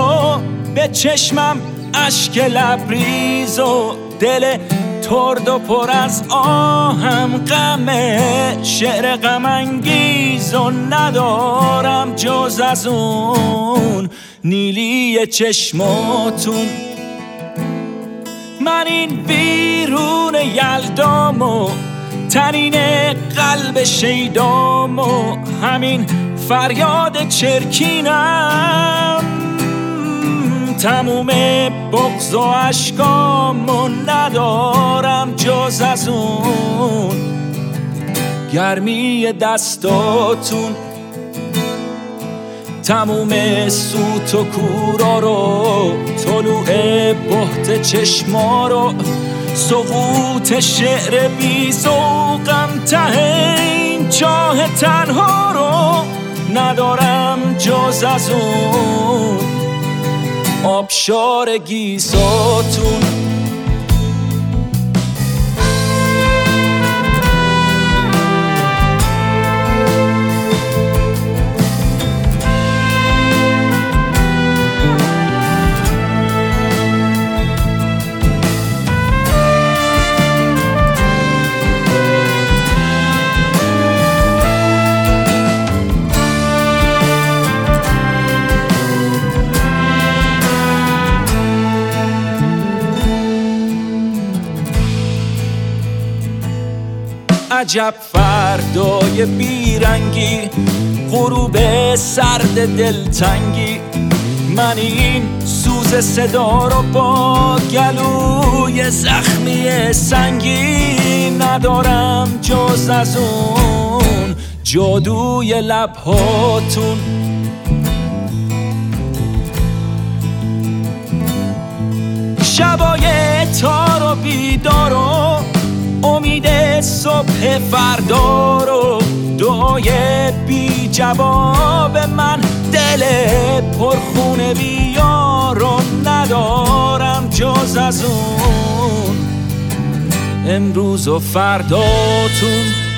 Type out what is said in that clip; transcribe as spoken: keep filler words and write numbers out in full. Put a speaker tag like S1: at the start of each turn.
S1: و به چشمم اشک لبریز و دل ترد و پر از آهم غمه، شعر غم انگیز و ندارم جز از اون نیلی چشماتون. من این بیرون یلدام و تنین قلب شیدام و همین فریاد چرکینم، تموم بغض و اشکام و ندارم جز از اون گرمی دستاتون. تموم سوت و کورا رو، طلوع بهت چشما رو، سقوط شعر بی ذوقم ته این چاه تنها رو ندارم جز از اون آبشار گیساتون. عجب فردای بیرنگی، غروب سرد دلتنگی، من این سوز صدا رو با گلوی زخمی سنگی ندارم جز از اون جادوی لبهاتون. شبای تار و بیدار و امید صبح فردا رو، دعای بی جواب من، دل پرخون بیار رو ندارم جز از اون امروز و فرداتون.